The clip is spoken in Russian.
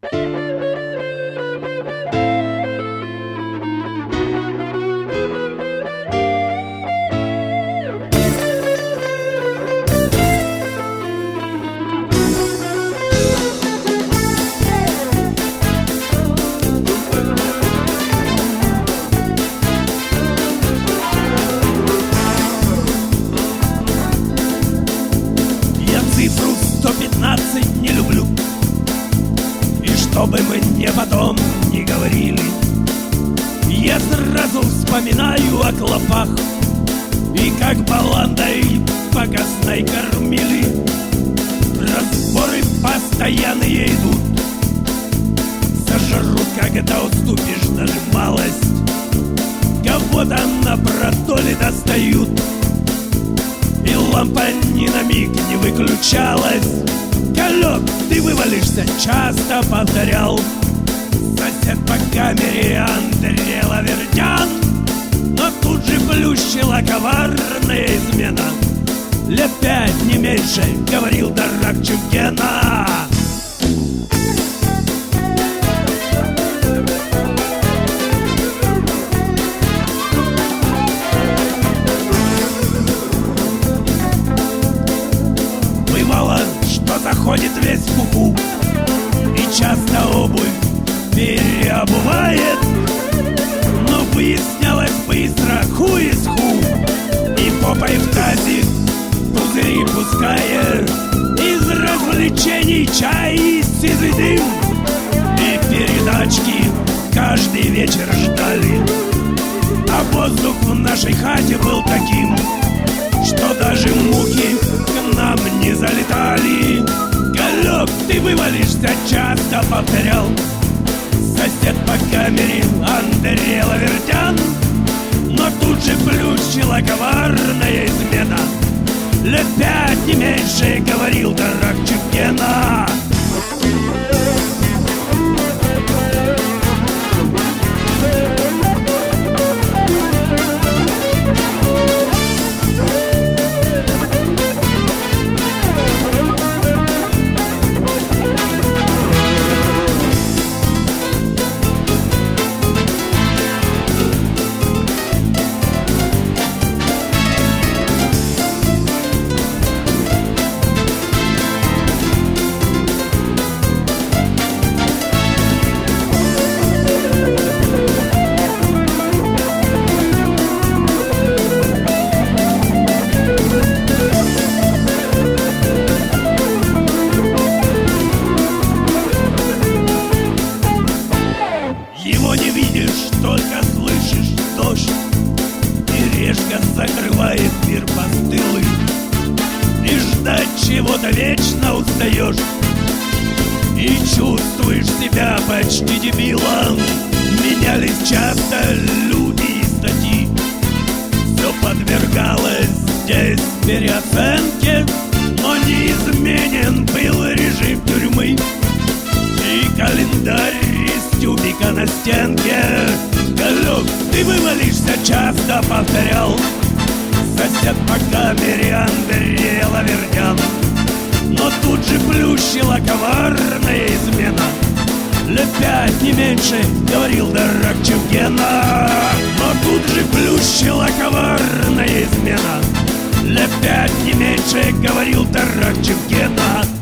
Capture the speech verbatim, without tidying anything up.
сто пятнадцать не люблю. И чтобы мы не потом не говорили, я сразу вспоминаю о клопах. И как баландой показной кормили. Разборы постоянные идут. Сожрут, когда уступишь даже малость. Кого-то на продоле достают. И лампа ни на миг не выключалась. Колек, ты вывалишься, часто повторял сосед по камере Андрей Лавердян. Но тут же плющила коварная измена. Лет пять, не меньше, говорил Дарак Чевгена. Заходит весь в пуху и часто обувь переобувает. Но выяснялось быстро, ху из ху. И попой в тазик пузыри пуская. Из развлечений чай и сизый дым. И передачки каждый вечер ждали. А воздух в нашей хате был таким, что даже мухи к нам не залетали. Колек, ты вывалишься, часто повторял сосед по камере Андрей Лавердян. Но тут же плющила коварная измена. Лет пять, не меньше, говорил Дарак Чевгена. Не видишь, только слышишь дождь. И решка закрывает мир постылый. И ждать чего-то вечно устаешь. И чувствуешь себя почти дебилом. Менялись часто люди и статьи. Все подвергалось здесь переоценке. Но неизменен был режим тюрьмы. И календарь из тюбика на стенке. Колек, ты вывалишься, часто повторял сосед по камере Андрей Лавердян. Но тут же плющила коварная измена. Лет пять, не меньше, говорил Дарак Чевгена. Но тут же плющила коварная измена. Лет пять, не меньше, говорил Дарак Чевгена.